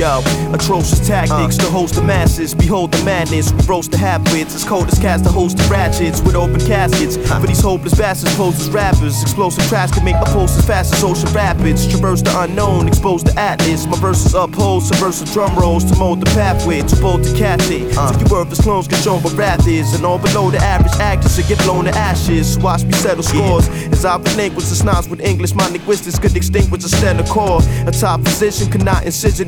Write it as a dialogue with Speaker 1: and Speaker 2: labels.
Speaker 1: Yo, atrocious tactics to host the masses. Behold the madness, we roast the half-wits. As cold as cast a host of ratchets with open caskets. For these hopeless bastards posed as rappers. Explosive trash can make my pulse as fast as ocean rapids. Traverse the unknown, expose the atlas. My verses uphold subversive drum rolls to mold the pathway to both the cat it. So you worthless clones can show what wrath is. And all below the average actors should get blown to ashes. Watch me settle scores as I relinquish the snobs with English. My linguistics could extinguish a stellar core. A top position could not incision